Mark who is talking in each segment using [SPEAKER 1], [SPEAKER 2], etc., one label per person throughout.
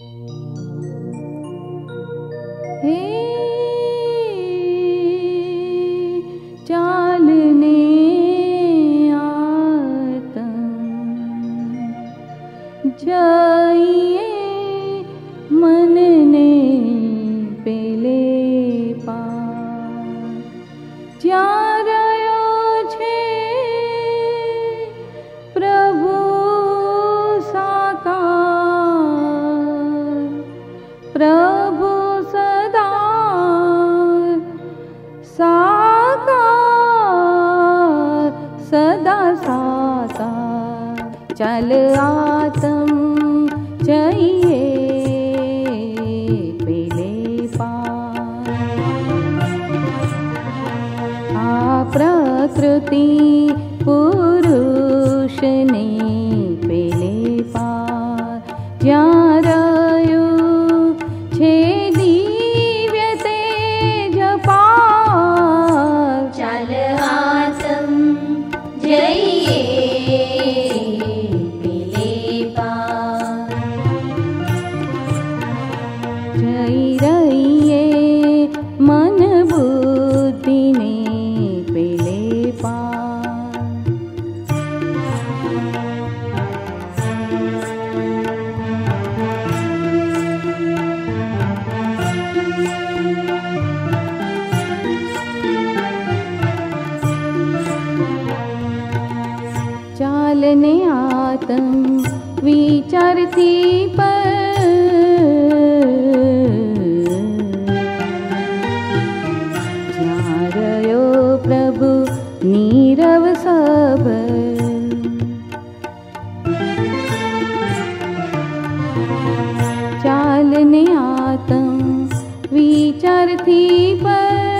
[SPEAKER 1] हे चालने आतम जाइए मन ने पेले पार જ્યાં રહ્યો છે પ્રભુ સાકાર પ્રભુ સદા સાકાર સદા સાકાર ચાલ આતમ જઈએ પેલે પાર प्रकृति पुरुष ने पेले पार ज्યાં રહ્યું છે દિવ્ય તેજ પાર
[SPEAKER 2] ચાલ આતમ જઈએ પેલે પાર
[SPEAKER 1] જઈ રહીએ મન બુદ્ધિ ને પેલે પાર ચાલને આતમ વિચારથી પર જ્યાં રહ્યો પ્રભુ નીરવ સબર ચાલને આતમ વિચારથી પર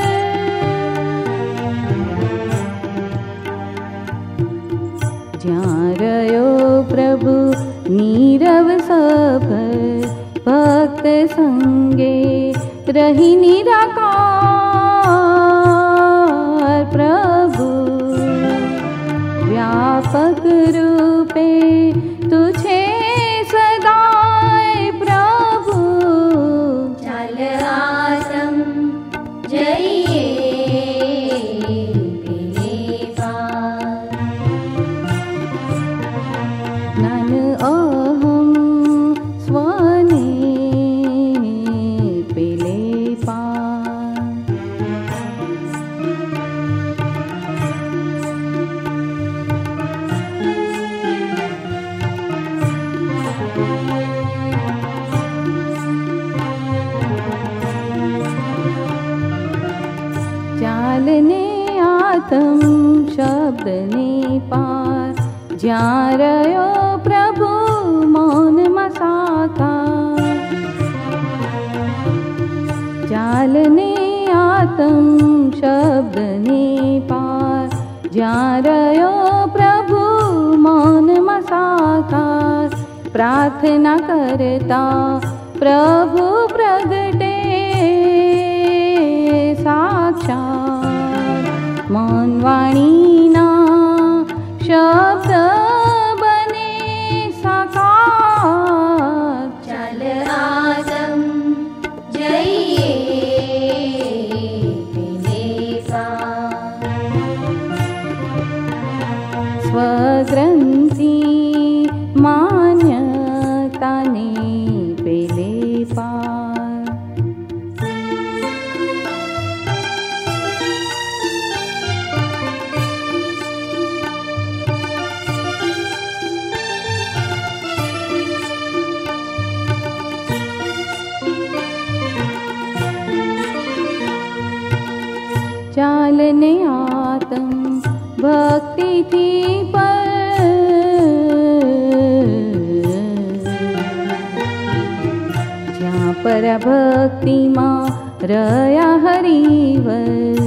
[SPEAKER 1] જ્યાં રહ્યો પ્રભુ નીરવ સભર ભક્ત સંગે રહી નિરાકાર પ્રભુ વ્યાપક રૂપે તું છે સદાય પ્રભુ
[SPEAKER 2] ચાલ આતમ જઈએ પેલે પાર
[SPEAKER 1] જ્ઞાન અહમ સ્વને પેલે પાર ચાલને આતમ શબ્દને પાર જ્યાં રહ્યો પ્રભુ મૌનમાં સાકાર ચાલને આતમ શબ્દને પાર જ્યાં રહ્યો પ્રભુ મૌનમાં સાકાર પ્રાર્થના કરતા પ્રભુ પ્રગટે સાક્ષાત મૌન વાણીના શબ્દ બને સાકાર
[SPEAKER 2] ચાલ આતમ જઈએ પેલે પાર
[SPEAKER 1] સ્વગ્રંથિ માન્યતાને પેલે પાર ચાલને આતમ ભક્તિથી પર જ્યાં પરભક્તિમાં રહ્યા હરિવર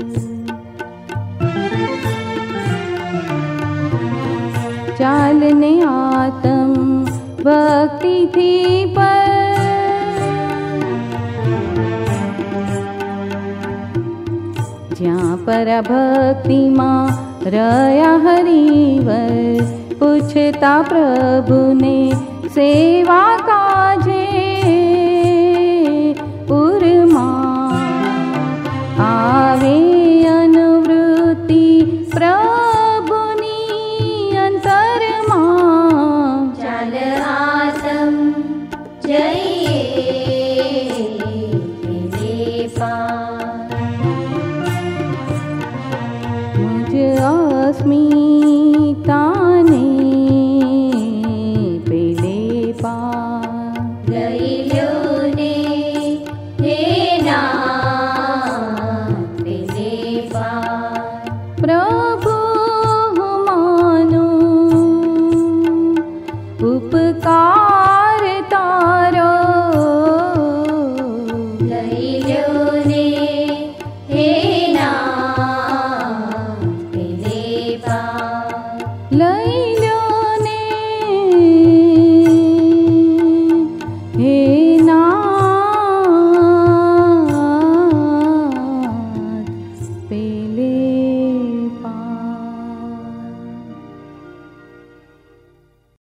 [SPEAKER 1] ચાલને આતમ ભક્તિથી પર જ્યાં પરભક્તિમાં રહ્યા હરિવર પૂછતા પ્રભુને સેવા કાજે
[SPEAKER 2] आसम जय